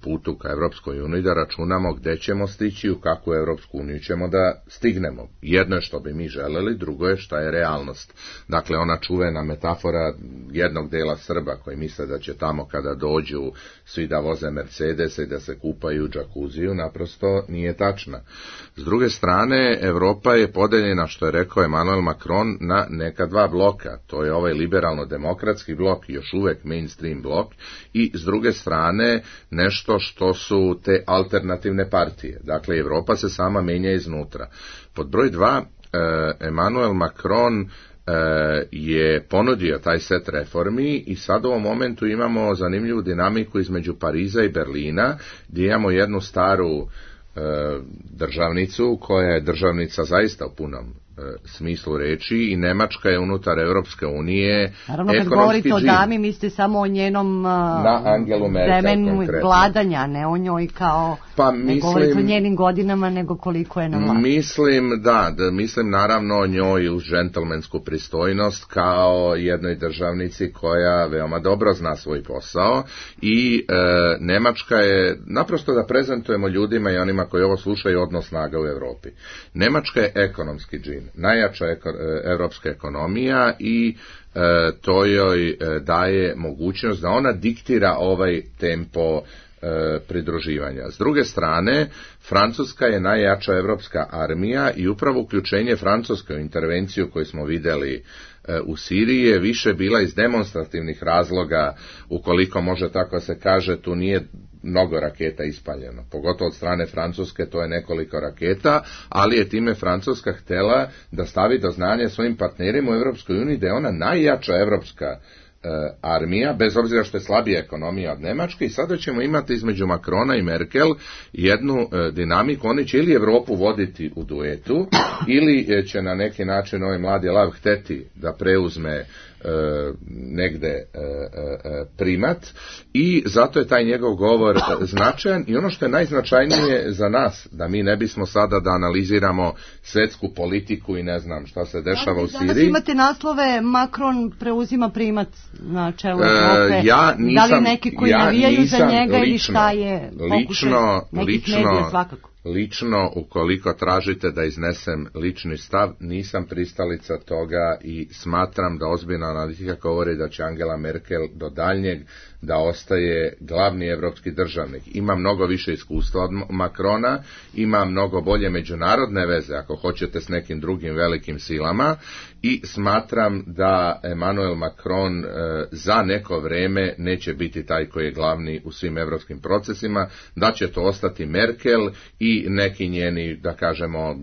putu ka Evropskoj uniji da računamo gde ćemo stići, u kakvu Evropsku uniju ćemo da stignemo. Jedno je što bi mi želeli, drugo je šta je realnost. Dakle, ona čuvena metafora jednog dela Srba koji misle da će tamo kada dođu svi da voze Mercedes i da se kupaju u džakuziju, naprosto nije tačna. S druge strane, Evropa je podeljena, što je rekao Emmanuel Macron, na neka dva bloka. To je ovaj liberalno-demokratski blok, još uvek mainstream blok, i s druge strane nešto što su te alternativne partije. Dakle, Evropa se sama menja iznutra. Pod broj 2, Emmanuel Macron je ponudio taj set reformi i sad u ovom momentu imamo zanimljivu dinamiku između Pariza i Berlina, gdje imamo jednu staru državnicu koja je državnica zaista u punom smislu reči i Nemačka je unutar Evropske unije. Naravno, kad govorite o dami, mislite samo o njenom vremenu vladanja, ne o njoj kao, ne govorite o njenim godinama, nego koliko je na vlasti. Mislim naravno o njoj uz džentlmensku pristojnost kao jednoj državnici koja veoma dobro zna svoj posao i Nemačka je, naprosto da prezentujemo ljudima i onima koji ovo slušaju, odnos snaga u Evropi. Nemačka je ekonomski džin, najjača evropska ekonomija i to joj daje mogućnost da ona diktira ovaj tempo pridruživanja. S druge strane, Francuska je najjača evropska armija i upravo uključenje Francuske u intervenciju koju smo vidjeli u Siriji je više bila iz demonstrativnih razloga, ukoliko može tako se kaže, tu nije mnogo raketa ispaljeno, pogotovo od strane Francuske, to je nekoliko raketa, ali je time Francuska htjela da stavi do znanja svojim partnerima u Evropskoj uniji da je ona najjača evropska armija, bez obzira što je slabija ekonomija od Nemačke, i sada ćemo imati između Macrona i Merkel jednu dinamiku, oni će ili Evropu voditi u duetu, ili će na neki način ovaj mladi lav hteti da preuzme negde primat i zato je taj njegov govor značajan i ono što je najznačajnije za nas, da mi ne bismo sada da analiziramo svetsku politiku i ne znam šta se dešava u Siriji. Danas imate naslove Macron preuzima primat na čelu Evrope. Da li neki koji navijaju za njega ili šta je pokušaj nekih medija svakako? Lično, ukoliko tražite da iznesem lični stav, nisam pristalica toga i smatram da ozbiljna analitika govori da će Angela Merkel do daljnjeg da ostaje glavni evropski državnik. Ima mnogo više iskustva od Macrona, ima mnogo bolje međunarodne veze, ako hoćete, s nekim drugim velikim silama i smatram da Emmanuel Macron za neko vreme neće biti taj koji je glavni u svim evropskim procesima, da će to ostati Merkel i neki njeni, da kažemo,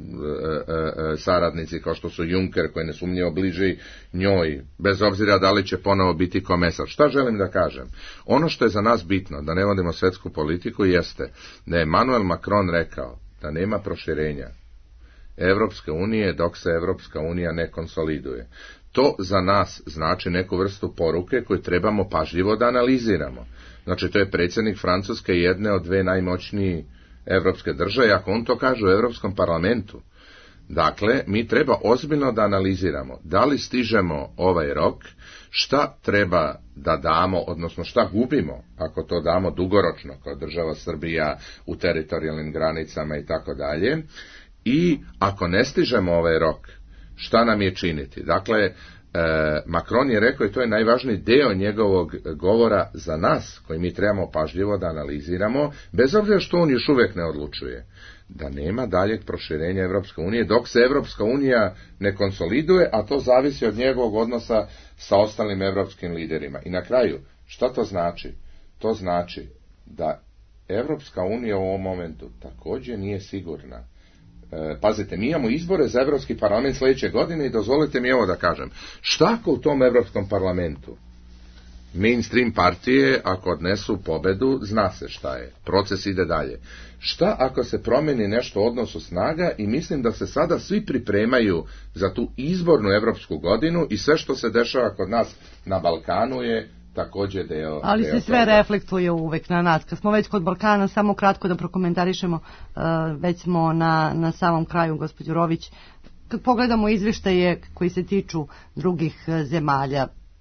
saradnici kao što su Juncker, koji nesumnjivo bliži njoj, bez obzira da li će ponovo biti komesar. Šta želim da kažem? Ono što je za nas bitno, da ne vodimo svetsku politiku, jeste da je Emmanuel Macron rekao da nema proširenja Evropske unije dok se Evropska unija ne konsoliduje. To za nas znači neku vrstu poruke koju trebamo pažljivo da analiziramo. Znači, to je predsjednik Francuske, jedne od dve najmoćnije evropske države, ako on to kaže u Evropskom parlamentu. Dakle, mi treba ozbiljno da analiziramo da li stižemo ovaj rok, šta treba da damo, odnosno šta gubimo ako to damo dugoročno kao država Srbija u teritorijalnim granicama i tako dalje, i ako ne stižemo ovaj rok, šta nam je činiti. Dakle, Macron je rekao, i to je najvažniji deo njegovog govora za nas, koji mi trebamo pažljivo da analiziramo, bez obzira što on još uvijek ne odlučuje, da nema daljeg proširenja Evropske unije dok se Evropska unija ne konsoliduje, a to zavisi od njegovog odnosa sa ostalim evropskim liderima. I na kraju, šta to znači? To znači da Evropska unija u ovom momentu također nije sigurna. Pazite, mi imamo izbore za Evropski parlament sljedeće godine i dozvolite mi ovo da kažem. Šta ako u tom Evropskom parlamentu mainstream partije, ako odnesu pobedu, zna se šta je. Proces ide dalje. Šta ako se promeni nešto u odnosu snaga, i mislim da se sada svi pripremaju za tu izbornu evropsku godinu i sve što se dešava kod nas na Balkanu je također deo. Ali se sve reflektuje uvek na nas. Kad smo već kod Balkana, samo kratko da prokomentarišemo, već smo na samom kraju, gospođo Rović, kad pogledamo izveštaje koji se tiču drugih zemalja,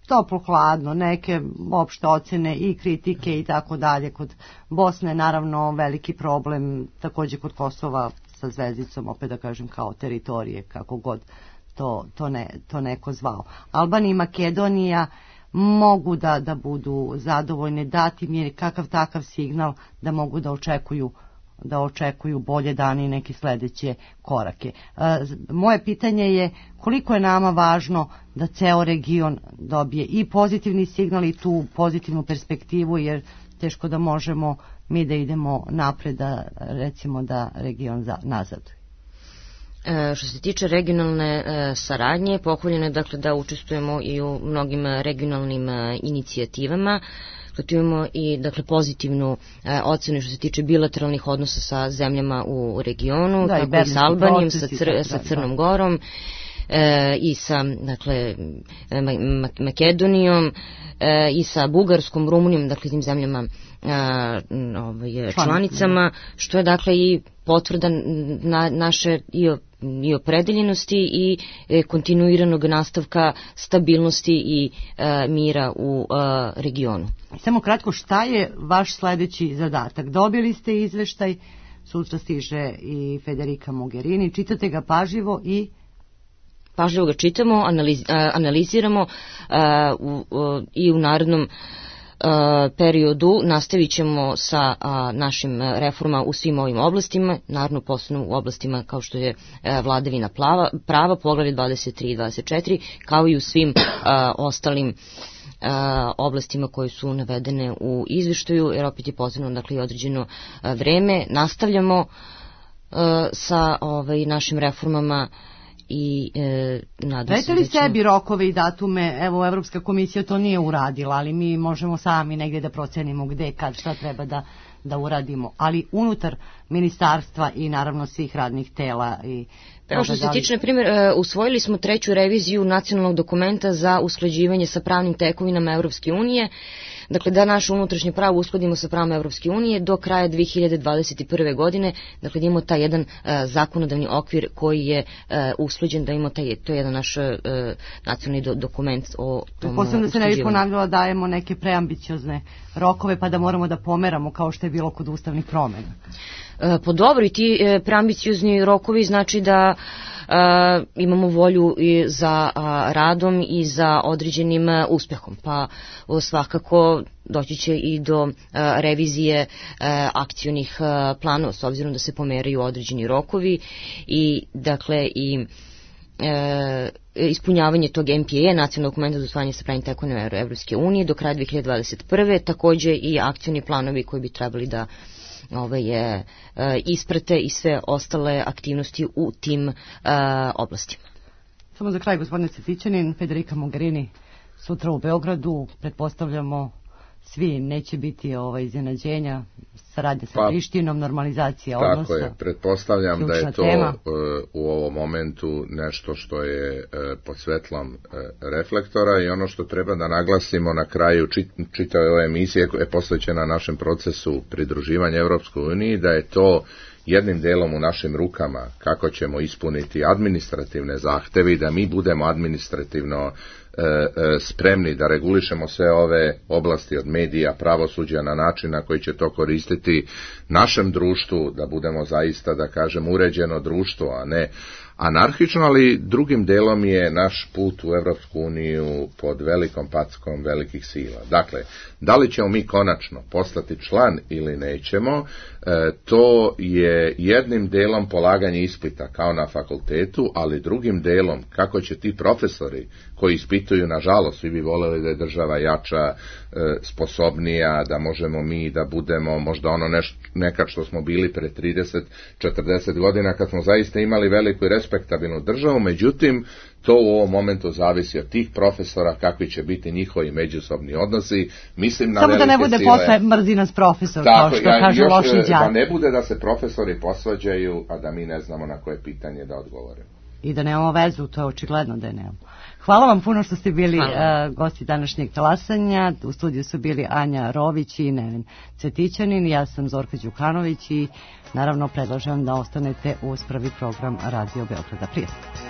toplo-hladno, neke opšte ocene i kritike i tako dalje. Kod Bosne naravno veliki problem, također kod Kosova sa zvezdicom, opet da kažem kao teritorije, kako god to neko zvao. Albanija i Makedonija mogu da budu zadovoljne, dati mi je kakav takav signal da mogu da očekuju bolje dane i neke sledeće korake. Moje pitanje je koliko je nama važno da ceo region dobije i pozitivni signal i tu pozitivnu perspektivu, jer teško da možemo mi da idemo napred, da recimo da region nazaduje. Što se tiče regionalne saradnje, pohvaljeno je dakle da učestvujemo i u mnogim regionalnim inicijativama. Tu imamo i dakle pozitivnu ocenu što se tiče bilateralnih odnosa sa zemljama u regionu, tako i sa Albanijom, sa Crnom Gorom i sa dakle Makedonijom i sa Bugarskom, Rumunijom, dakle tim zemljama članicama, što je dakle i potvrda naše i opredeljenosti i kontinuiranog nastavka stabilnosti i mira u regionu. Samo kratko, šta je vaš sledeći zadatak? Dobili ste izveštaj, sutra stiže i Federica Mogherini, čitate ga pažljivo i... Pažljivo ga čitamo, analiziramo i u narednom periodu nastavit ćemo sa našim reformama u svim ovim oblastima, naravno posebno u oblastima kao što je vladavina prava, poglavlje 23 i 24, kao i u svim ostalim oblastima koje su navedene u izveštaju, jer opet je potrebno dakle i određeno vreme. Nastavljamo sa našim reformama i nadam se. Dajte li sebi rokove i datume? Evo, Evropska komisija to nije uradila, ali mi možemo sami negdje da procenimo gde, kad, šta treba da uradimo. Ali unutar ministarstva i naravno svih radnih tela. Evo što se tiče, na primjer, usvojili smo 3. reviziju nacionalnog dokumenta za usklađivanje sa pravnim tekovinama Evropske unije. Dakle, da naše unutrašnje pravo uskladimo sa pravom Evropske unije do kraja 2021. godine, dakle da imamo taj jedan zakonodavni okvir koji je usklađen, da imamo to je jedan naš nacionalni dokument o tom usklađivanju. Da se ne bi ponavljala dajemo neke preambiciozne rokove pa da moramo da pomeramo kao što je bilo kod ustavnih promjena. Po dobro, i ti preambiciozni rokovi znači da imamo volju i za radom i za određenim uspehom, pa svakako doći će i do revizije akcionih planova, s obzirom da se pomeraju određeni rokovi i dakle i ispunjavanje tog MPA, nacionalnog dokumenta za usvajanje sa pravnim tekovinama Evropske unije do kraja 2021. Takođe i akcioni planovi koji bi trebali da isprate i sve ostale aktivnosti u tim oblastima. Samo za kraj, gospodine Cvetićanin, Federica Mogherini sutra u Beogradu, pretpostavljamo svi, neće biti iznenađenja, saradnja sa Prištinom, normalizacija odnosa. Tako je, pretpostavljam da je to tema u ovom momentu nešto što je pod svetlom reflektora i ono što treba da naglasimo na kraju čitave ove emisije koja je posvećena našem procesu pridruživanja Evropskoj uniji, da je to jednim delom u našim rukama kako ćemo ispuniti administrativne zahteve i da mi budemo administrativno spremni da regulišemo sve ove oblasti od medija, pravosuđa na način na koji će to koristiti našem društvu, da budemo zaista, da kažem, uređeno društvo, a ne anarhično, ali drugim delom je naš put u Evropsku uniju pod velikom packom velikih sila. Dakle, da li ćemo mi konačno postati član ili nećemo, to je jednim delom polaganje ispita kao na fakultetu, ali drugim delom kako će ti profesori koji ispituju, nažalost, svi bi voleli da je država jača, sposobnija, da možemo mi da budemo možda ono nekad što smo bili pre 30-40 godina kad smo zaista imali veliku i respektabilnu državu, međutim to u ovom momentu zavisi od tih profesora, kakvi će biti njihovi međusobni odnosi. Mislim na samo da ne bude posle mrzi nas profesor, kao što kaže loši đak. Da ne bude da se profesori posvađaju, a da mi ne znamo na koje pitanje da odgovorimo. I da nemamo vezu, to je očigledno da je nemamo. Hvala vam puno što ste bili gosti današnjeg talasanja. U studiju su bili Anja Rović i Neven Cvetićanin. Ja sam Zorka Đukanović i naravno predlažem da ostanete uz prvi program Radio Beograda. Prijatno.